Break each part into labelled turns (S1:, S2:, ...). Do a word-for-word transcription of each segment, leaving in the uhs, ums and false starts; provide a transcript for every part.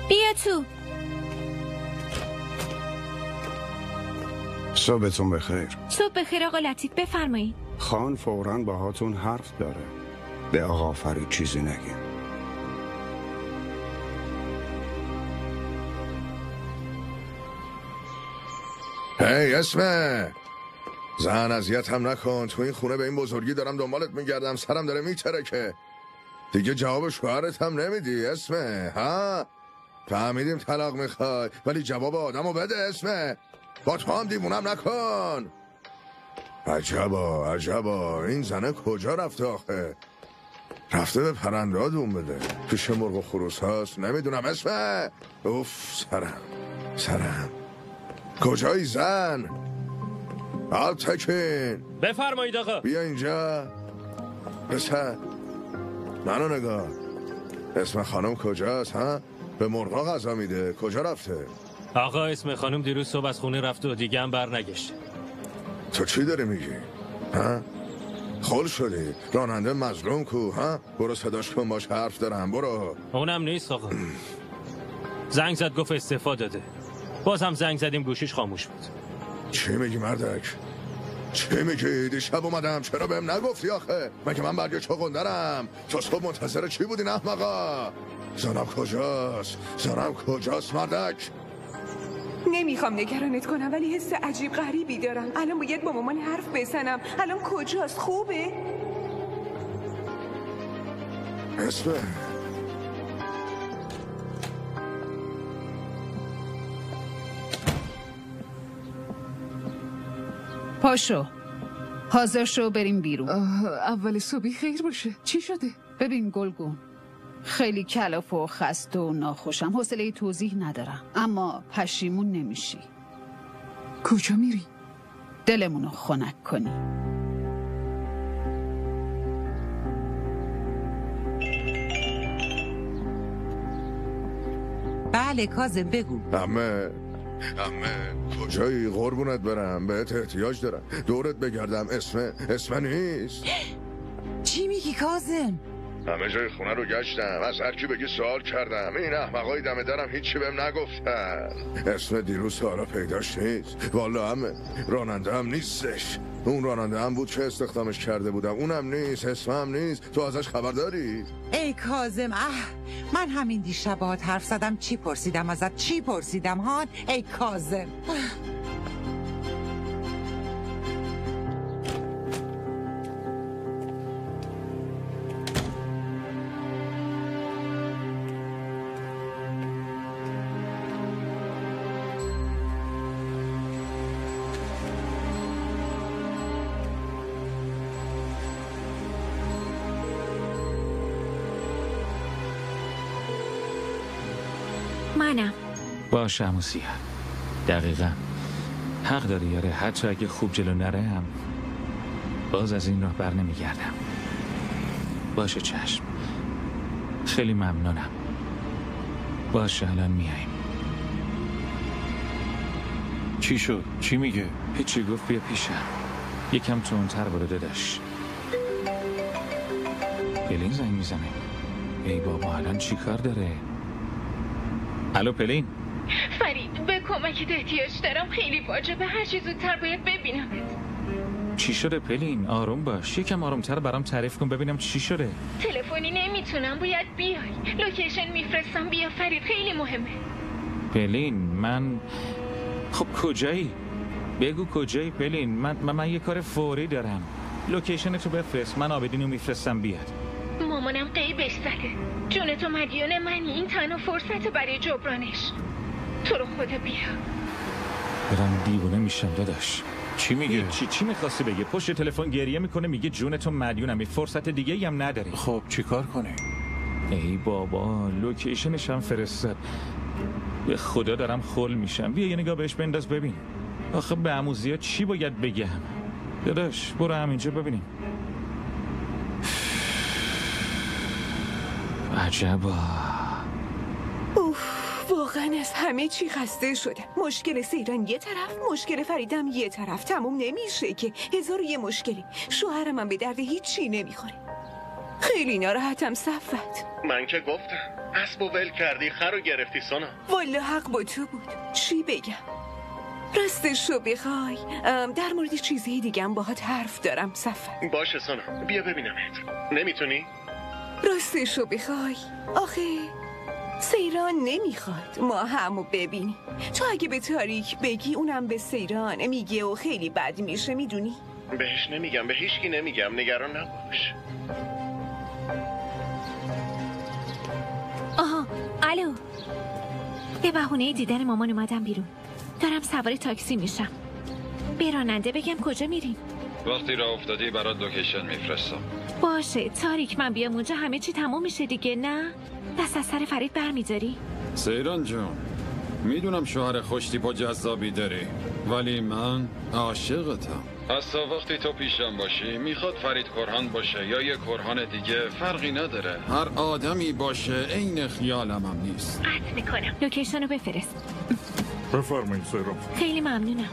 S1: بیا تو.
S2: صبحتون بخیر.
S1: صبح بخیر آقا لطیف، بفرمایید.
S2: خان فوراً باهاتون حرف داره. به آقا فرید چیزی نگین.
S3: هی اسمه زن اذیت هم نکن. تو این خونه به این بزرگی دارم دنبالت میگردم، سرم داره میترکه. دیگه جواب شوهرت هم نمیدی اسمه. ها فهمیدیم طلاق میخوای ولی جواب آدمو بده اسمه. با تو هم دیوونم نکن. عجبا عجبا این زنه کجا رفته آخه؟ رفته به پرنده دوم بده، پیش مرغ و خروس هاست، نمیدونم اسمه. اوف سرم سرم. کجایی زن؟ آلتکین
S4: بفرمایید آقا.
S3: بیا اینجا پسر، منو نگاه. اسم خانم کجاست ها؟ به مرغا غذا میده، کجا رفته؟
S4: آقا اسم خانم دیروز صبح از خونه رفت و دیگه هم بر نگشت.
S3: تو چی داری میگی؟ ها؟ خول شدی؟ راننده مظلوم کو ها؟ برو صداش کن، باش حرف دارم، برو.
S4: اونم نیست آقا. زنگ زد گفت استعفا داده. باز هم زنگ زدیم گوشیش خاموش بود.
S3: چی میگی مردک؟ چی میگی؟ دیشب اومدم، چرا بهم نگفتی آخه؟ مگه من برگ چغندرم؟ تو صبح منتظر چی بودین احمقا؟ زنم کجاست؟ زنم کجاست مردک؟
S5: نمیخوام نگرانت کنم ولی حس عجیب غریبی دارم. الان باید با مامان حرف بزنم. الان کجاست؟ خوبه؟
S3: اسمه
S6: پاشو، حاضر شو بریم بیرون.
S7: اول صبحی خیر باشه. چی شده؟
S6: ببین گلگون، خیلی کلافه و خسته و ناخوشم، حوصله توضیح ندارم، اما پشیمون نمیشی.
S7: کجا میری؟
S6: دلمونو خنک کنی.
S8: بله کاظم بگو.
S3: عمه عمه کجایی؟ قربونت برم، بهت احتیاج دارم. دورت بگردم، اسمه اسمه نیست.
S8: چی میگی کاظم؟
S3: همه جای خونه رو گشتم، از هر کی بگی سوال کردم. این احمقای دم درم هیچی بهم نگفتن. اسم دیروز حالا پیداش نیست. والا همه راننده هم نیستش. اون راننده هم بود که استخدامش کرده بودم، اونم نیست. اسم هم نیست. تو ازش خبر داری؟
S8: ای کاظم، اه من همین دیشب باهات حرف زدم، چی پرسیدم ازت؟ چی پرسیدم هان؟ ای کاظم
S1: منم.
S9: باشه عموسیه، دقیقا حق داری یاره. حتی اگه خوب جلو نره هم باز از این راه بر نمیگردم. باشه چشم، خیلی ممنونم. باشه الان میاییم.
S10: چی شد؟ چی میگه؟
S9: هیچی، گفت بیا پیشم. یکم تندتر برو داداش. پلین زنگ میزنه. ای بابا الان چی کار داره؟ الو پلین.
S11: فرید به کمکت احتیاج دارم، خیلی واجبه، هر چی زودتر باید ببینمت.
S9: چی شده پلین؟ آروم باش، یکم آرومتر برام تعریف کن ببینم چی شده.
S11: تلفنی نمیتونم، باید بیای. لوکیشن میفرستم، بیا فرید، خیلی مهمه.
S9: پلین من خب کجایی؟ بگو کجایی پلین؟ من من, من یه کار فوری دارم. لوکیشن تو بفرست، من آبدینو میفرستم بیاد.
S11: مامانم قیبش زده، جون تو مدیون منی، این تنها فرصت برای جبرانش. تو رو خدا بیا.
S9: برم دیوونه میشم داداش.
S10: چی میگه؟
S9: چی چی میخواستی بگه؟ پشت تلفن گریه میکنه میگه جون تو مدیونم، فرصت دیگه ای هم نداری.
S10: خب چیکار کنی؟
S9: ای بابا لوکیشنش هم فرستاد. به خدا دارم خل میشم. بیا یه نگاه بهش بنداز ببین. آخه به عموزیا چی باید بگم؟ داداش برو همینجا ببینیم. عجبا.
S5: اوف واقعا از همه چی خسته شده. مشکل سیران یه طرف، مشکل فریدم یه طرف. تموم نمیشه که، هزار و یه مشکلی. شوهرم هم به درد هیچ چی نمیخوره. خیلی ناراحتم صفت.
S12: من که گفتم اسب و ول کردی خر رو گرفتی سونا.
S5: والا حق با تو بود. چی بگم؟ راستشو بخوای در مورد چیزی دیگه هم باهات حرف دارم صفت.
S12: باشه سونا بیا ببینمت. نمیتونی؟
S5: راستشو بخوای آخه سیران نمیخواد ما همو ببینی. تو اگه به تاریک بگی اونم به سیران میگه و خیلی بد میشه میدونی؟
S12: بهش نمیگم، به هیچکی نمیگم، نگران نباش.
S1: آها الو، به بهونه دیدن مامان اومدم بیرون. دارم سوار تاکسی میشم. به راننده بگم کجا میریم؟
S13: وقتی راه افتادی برات لوکیشن میفرستم.
S1: باشه تاریک، من بیام اونجا همه چی تموم میشه دیگه نه؟ دست از سر فرید برمیداری؟
S14: سیران جون، میدونم شوهر خوشتیپ و جذابی داری، ولی من عاشقتم.
S13: حتی وقتی تو پیشم باشی میخواد فرید کرهان باشه یا یه کرهان دیگه فرقی نداره.
S14: هر آدمی باشه عین خیالم هم نیست.
S1: قطع میکنم. لوکیشن رو بفرست.
S15: بفرمایید سیران.
S1: خیلی ممنونم.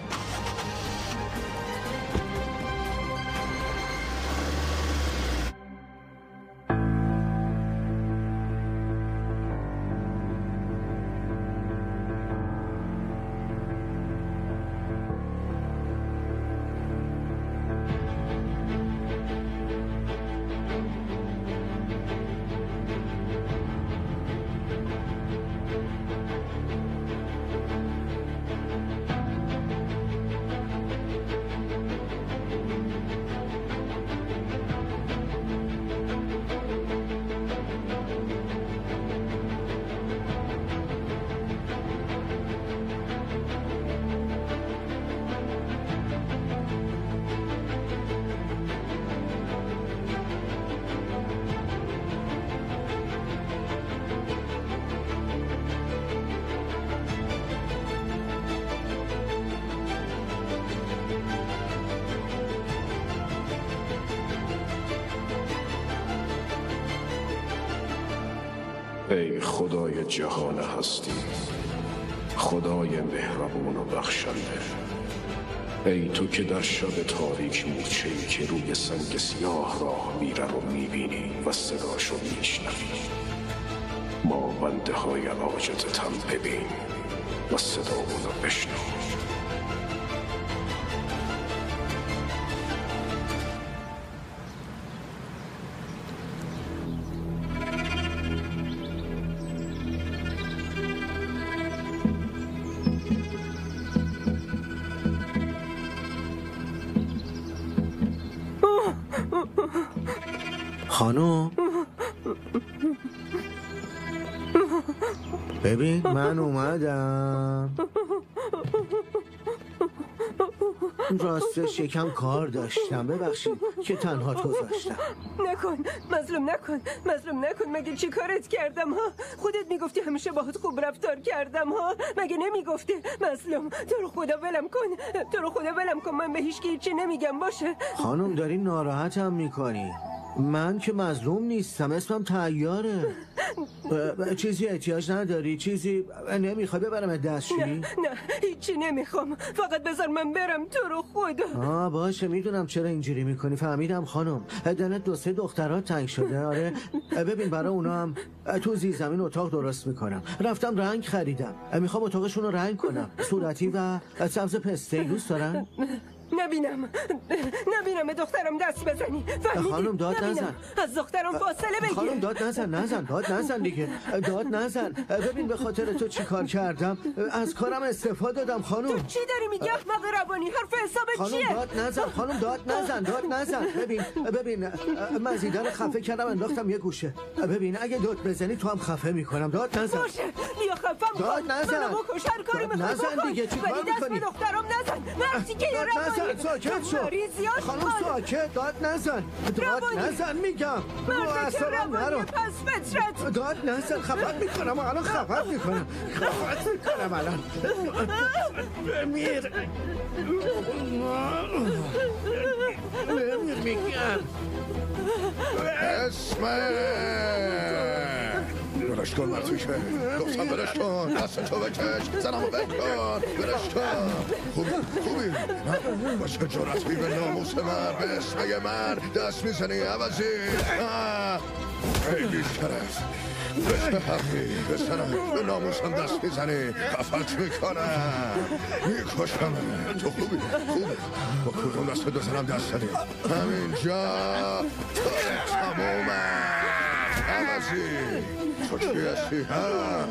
S16: ای خدای جهان هستی، خدای مهربان و بخشنده، ای تو که در شب تاریک مورچه‌ای که روی سنگ سیاه راه میره رو میبینی و صداشو میشنوی، ما بنده های عاجزتم ببین و صدامونو بشنو.
S17: خانم ببین من اومدم. راستش یکم کار داشتم، ببخشید که تنها گذاشتم.
S5: نکن مظلوم، نکن مظلوم، نکن. مگه چی کارت کردم ها؟ خودت میگفتی همیشه باهات خوب رفتار کردم ها، مگه نمیگفتی؟ مظلوم تو رو خدا ولم کن، تو رو خدا ولم کن. من به هیچ کی هیچی نمیگم باشه؟
S17: خانم داری ناراحتم میکنی. من که مظلوم نیستم، اسمم طیاره. چیزی احتیاج نداری؟ چیزی نمیخوای ببرم دستشویی؟
S5: نه نه هیچی نمیخوام، فقط بذار من برم تو رو خدا.
S17: آه باشه میدونم چرا اینجوری میکنی، فهمیدم خانم. دلت دو سه دخترات تنگ شده. آره ببین برای اونا هم تو زیرزمین اتاق درست میکنم. رفتم رنگ خریدم، میخوام اتاقشون رو رنگ کنم، صورتی و سبز پسته. دوست دارن؟
S5: نبینم نبینم به دخترم دست بزنی، فهمیدی؟
S17: خانم داد نزن،
S5: از دخترم فاصله بگیر.
S17: خانم داد نزن، نزن داد نزن دیگه، داد نزن. ببین به خاطر تو چی کار کردم، از کارم استفاده دادم. خانم
S5: تو چی داری میگی احمق روانی؟ حرف حساب چیه؟
S17: خانم داد نزن، خانم داد نزن، داد نزن. ببین ببین مزیده رو خفه کردم انداختم یه گوشه. ببین اگه داد بزنی تو هم خفه میکنم. داد نزن.
S5: باشه بیا خفه.
S17: داد نزن.
S5: منو بکش، هر کاری میخوای
S17: نزن دیگه. چی کار میکنی؟
S5: دست به دخترم نزن. مرسی که یه روانی.
S17: ساکت شو خانم، ساکت. داد نزن، داد نزن میگم. رو اعصابم نرو. داد نزن، خفت میکنم الان، خفت میکنم، خفت میکنم الان. بمیر بمیر میگم.
S3: اسمه برش کن مرتوشه، گفتم برش کن، دست تو بکش، زنمو بکن، برش کن. خوبی خوبی با چه جرأتی به ناموس من، به اسم من دست میزنی عوضی؟ خیلی شرف به چه حقی به سرم به ناموسم دست میزنی خفت میکنم میکشم تو خوبی خوبی با کدوم دست بزنم دست زنی همینجا تو تمومه عوضی تو چی هستی ها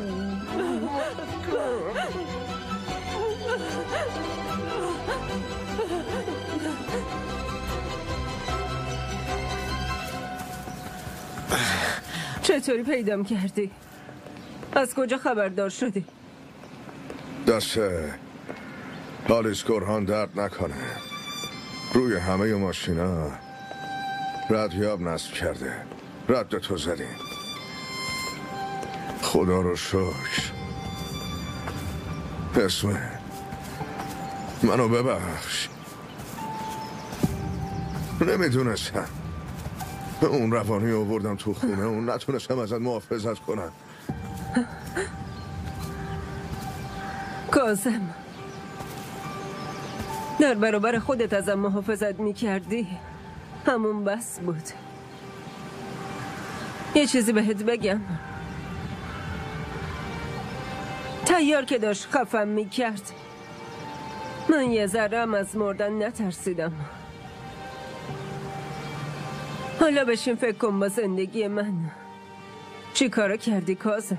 S5: چطوری پیدام کردی؟ از کجا خبردار شدی؟
S3: دست پالیس گرهان درد نکنه روی همه ماشینا ردیاب نصب کرده رد تو زدیم خدا رو شکر اسمه منو ببخش نمیدونستم اون روانی آوردم تو خونه اون نتونستم ازت محافظت کنم
S5: کاظم در برابر خودت ازم محافظت میکردی همون بس بود یه چیزی بهت بگم تیار که داشت خفم میکرد من یه ذره هم از مردن نترسیدم حالا بشین فکر کن با زندگی من چی کارا کردی کاظم؟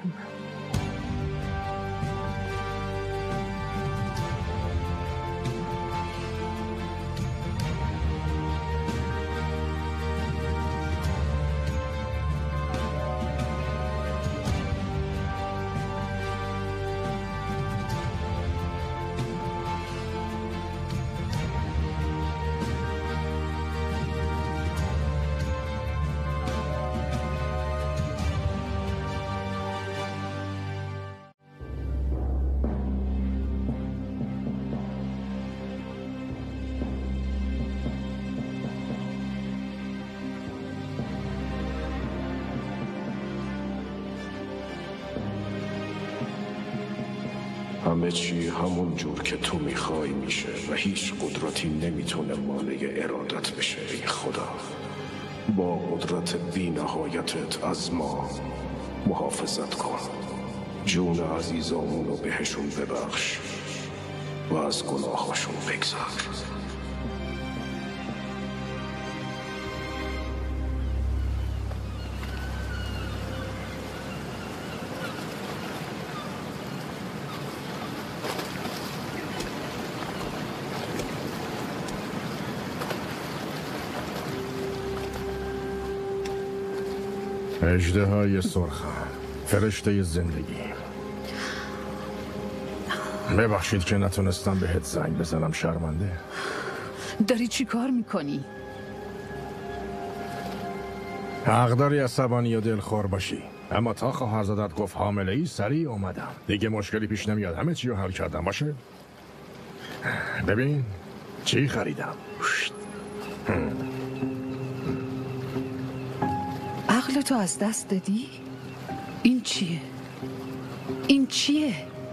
S16: همه چی همون جور که تو میخوای میشه و هیچ قدرتی نمیتونه مانع ارادت بشه ای خدا با قدرت بی نهایتت از ما محافظت کن جون عزیزامون رو بهشون ببخش و از گناهاشون بگذر
S3: اژدهای سرخم فرشته زندگی ببخشید که نتونستم بهت زنگ بزنم شرمنده
S6: داری چی کار میکنی؟
S3: حق داری عصبانی و دلخور باشی اما تا خواهرزادت گفت حامله ای سریع اومدم دیگه مشکلی پیش نمیاد همه چی رو حل کردم باشه ببین چی خریدم
S6: عقل تو از دست دادی؟ این چیه؟ این چیه؟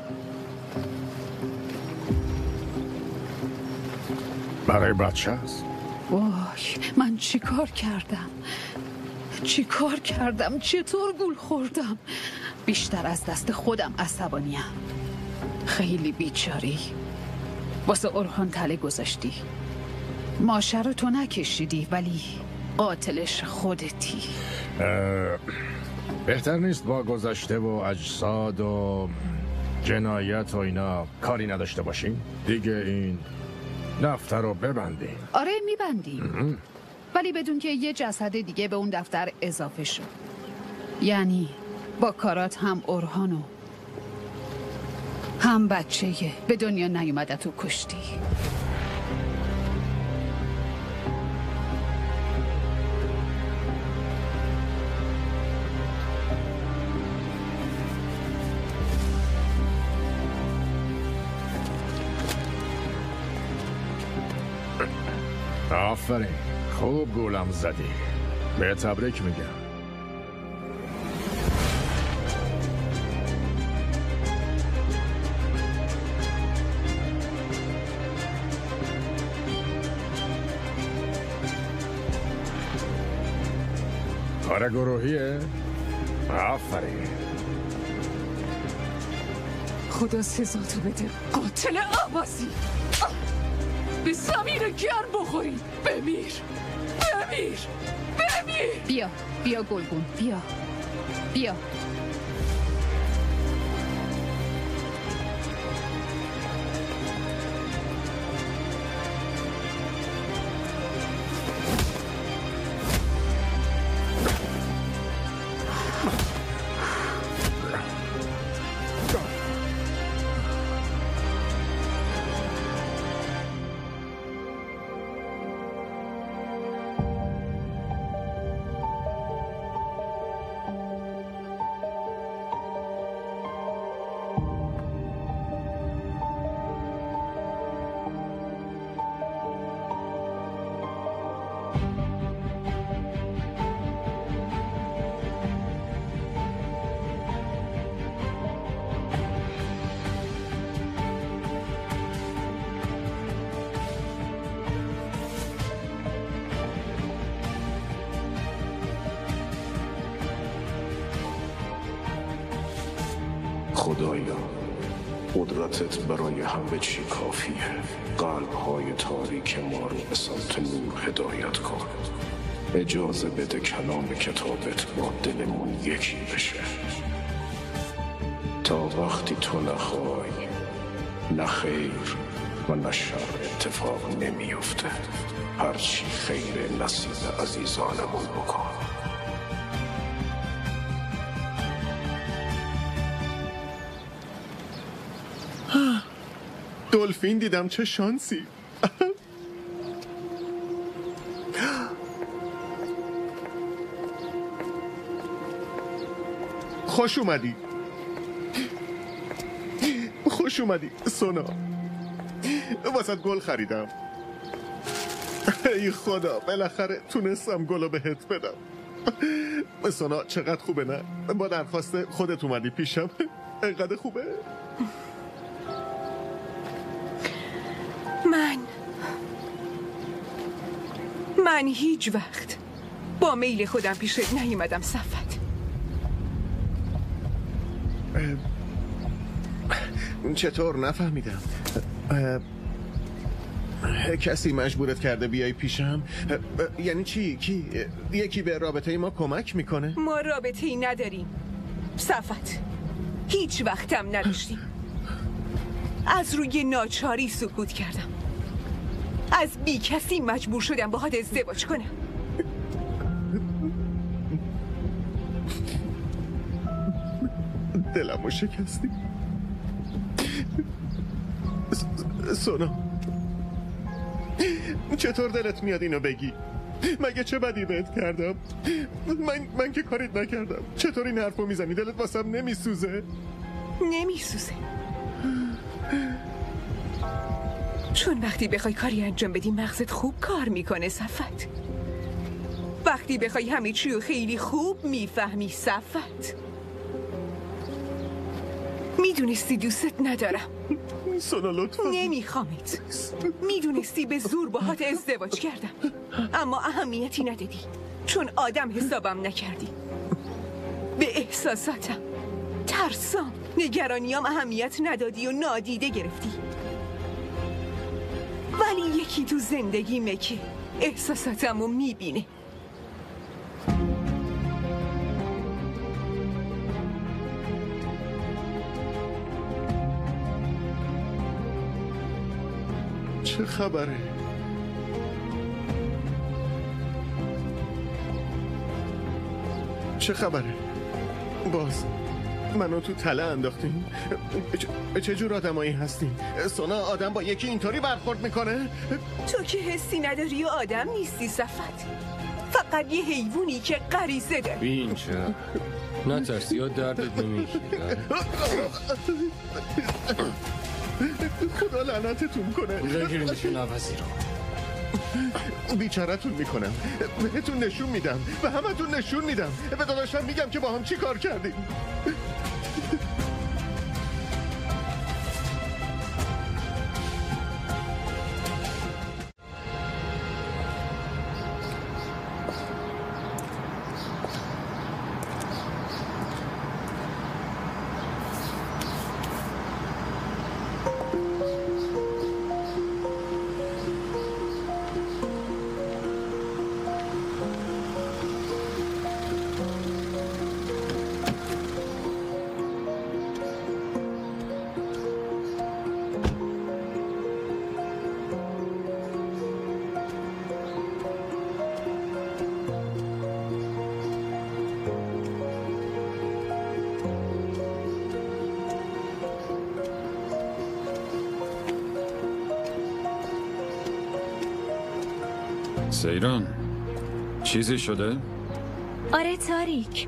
S3: برای بچه هست
S6: وای من چی کار کردم؟ چی کار کردم؟ چطور گول خوردم؟ بیشتر از دست خودم عصبانیم خیلی بیچاری واسه ارهان تله گذاشتی ماشه رو تو نکشیدی ولی قاتلش خودتی
S3: بهتر نیست با گذشته و اجساد و جنایت و اینا کاری نداشته باشیم دیگه این دفتر رو ببندیم
S6: آره میبندیم ولی بدون که یه جسد دیگه به اون دفتر اضافه شد یعنی با کارات هم ارهانو هم بچه به دنیا نیومدت و کشتی
S3: آفرین خوب گولم زدی به تبریک میگم
S18: کار گروهیه؟ آفرین.
S6: خدا سزاتو بده قاتل عباسی. به زمین گرم بخوری. بمیر بمیر بمیر. بیا بیا گلگون بیا بیا.
S16: خدایا قدرتت برای همه چی کافیه. قلب‌های تاریک ما رو به سمت نور هدایت کن. اجازه بده کلام کتابت با دلمون یکی بشه. تا وقتی تو نخوای نه خیر و نه شر اتفاق نمیفته. هرچی خیر نصیب عزیزانمون بکن.
S19: دلفین دیدم، چه شانسی. خوش اومدی خوش اومدی سونا. واسه گل خریدم. ای خدا بالاخره تونستم گلو بهت بدم. سونا چقدر خوبه نه؟ با درخواست خودت اومدی پیشم. اینقدر خوبه.
S6: من من هیچ وقت با میل خودم پیشت نیومدم صفت.
S19: چطور؟ نفهمیدم. کسی مجبورت کرده بیای پیشم؟ یعنی چی؟ کی؟ یکی به رابطه ما کمک میکنه؟
S6: ما رابطه ای نداریم صفت. هیچ وقتم نداشتیم. از روی ناچاری سکوت کردم. از بی کسی مجبور شدم باهات ازدواج کنم.
S19: دلمو شکستی سونا. چطور دلت میاد اینو بگی؟ مگه چه بدی بهت کردم؟ من من که کاریت نکردم. چطور این حرفو میزنی؟ دلت واسم نمیسوزه؟
S6: نمیسوزه چون وقتی بخوای کاری انجام بدی مغزت خوب کار میکنه صفت. وقتی بخوای همه چی رو خیلی خوب میفهمی صفت. میدونستی دوستت ندارم.
S19: سونا لطفا.
S6: نمیخوامت. میدونستی به زور باهات ازدواج کردم اما اهمیتی ندادی چون آدم حسابم نکردی. به احساساتم، ترسام، نگرانیام اهمیت ندادی و نادیده گرفتی. ولی یکی تو زندگیمه که احساساتمو میبینه.
S19: چه خبره؟ چه خبره؟ باز منو تو تله انداختین؟ چه جور آدمایی هستین؟ سونا آدم با یکی اینطوری برخورد میکنه؟
S6: تو که حسی نداری و آدم نیستی صفت. فقط یه حیوانی که غریزه داره.
S20: بین چرا؟ نترسی یا دردت نمیگیره.
S19: خدا لعنتتون کنه.
S20: بگیرینشون نفسی رو.
S19: بیچارتون میکنم. بهتون نشون میدم. به همتون نشون میدم. به داداشم میگم که با هم چی کار کردیم.
S14: سیران چیزی شده؟
S1: آره تاریک،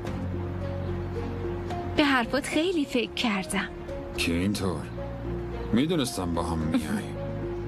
S1: به حرفات خیلی فکر کردم.
S14: که اینطور میدونستم با هم میای.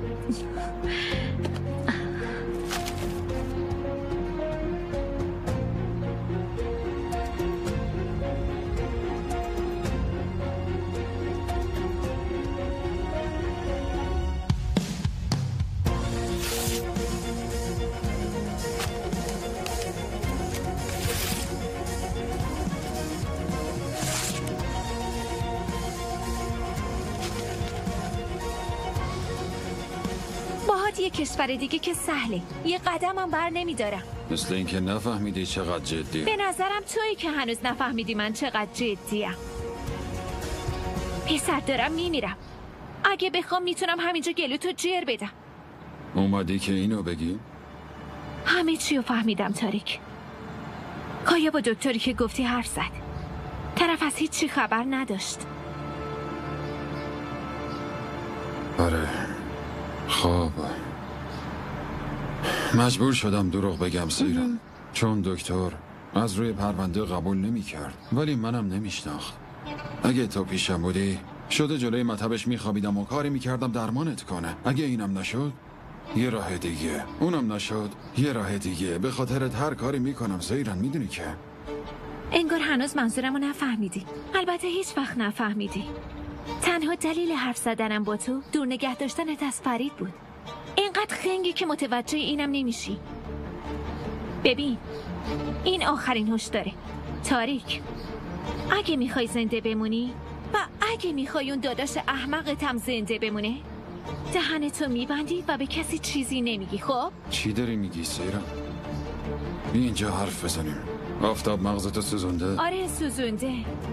S1: یه کشور دیگه که سهله، یه قدم هم بر نمیدارم.
S14: مثل اینکه نفهمیدی چقدر جدیه.
S1: به نظرم تویی که هنوز نفهمیدی من چقدر جدیم. پسر دارم میمیرم. اگه بخوام میتونم همینجا گلوتو جر بدم.
S14: اومدی که اینو بگی؟
S1: همه چی رو فهمیدم تاریک. کایا با دکتری که گفتی حرف زد. طرف از هیچی خبر نداشت.
S14: آره خب مجبور شدم دروغ بگم سیران، چون دکتر از روی پرونده قبول نمی کرد، ولی منم نمیشناخت. اگه تو پیشم بودی شده جلوی مطبش میخوابیدم و کاری میکردم درمانت کنه. اگه اینم نشد یه راه دیگه، اونم نشد یه راه دیگه. به خاطرت هر کاری میکنم سیران، میدونی که.
S1: انگار هنوز منظورمو نفهمیدی. البته هیچ وقت نفهمیدی. تنها دلیل حرف زدنم با تو دور نگه داشتنت از فرید بود. اینقدر خنگی که متوجه اینم نمیشی. ببین این آخرین هشداره تاریک. اگه میخوای زنده بمونی و اگه میخوای اون داداش احمقتم زنده بمونه، دهنتو میبندی و به کسی چیزی نمیگی. خب
S14: چی داری میگی سیران؟ اینجا حرف بزنیم. آفتاب مغزتو سوزونده؟
S1: آره سوزونده.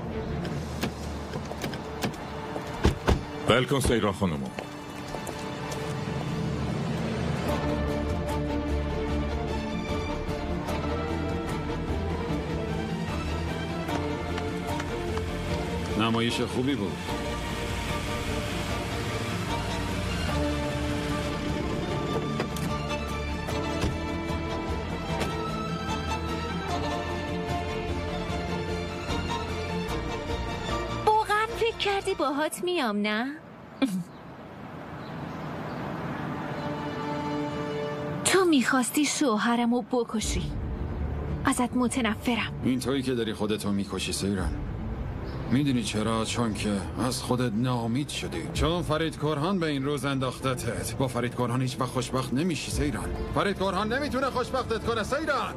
S15: بل کن سیران خانومو.
S14: نمایش خوبی بود.
S1: واقعا فکر کردی باهات میام نه؟ تو میخواستی شوهرمو بکشی. ازت متنفرم.
S14: این تویی که داری خودتو میکشی سیران. میدونی چرا؟ چون که از خودت ناامید شدی. چون فرید کرهان به این روز انداختتت. با فرید کرهان هیچ وقت خوشبخت نمیشی سیران. فرید کرهان نمیتونه خوشبختت کنه سیران.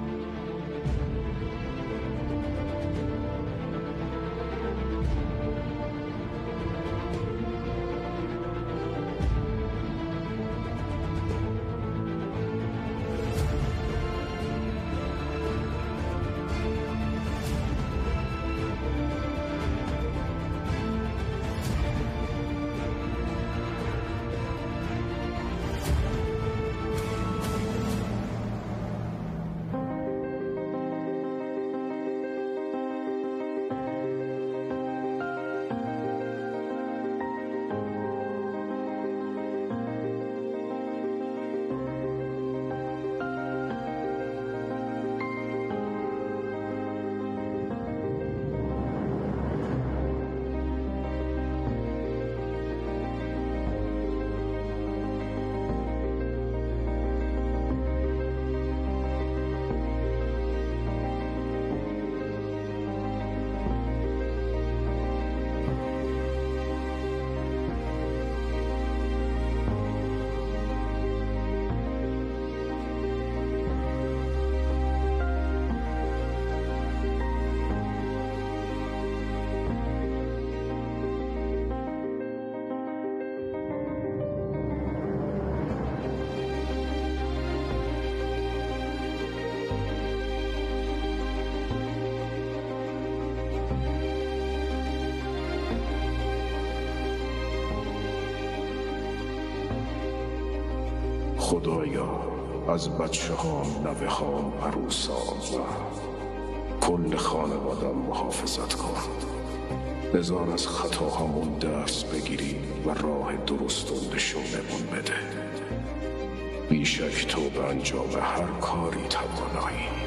S16: خدایا از بچه ها نوه ها عروسان و کل خانوادم محافظت کن. بذار از خطاهامون درس بگیریم و راه درست و نشونمون بده. بیشک تو به انجام هر کاری توانایی.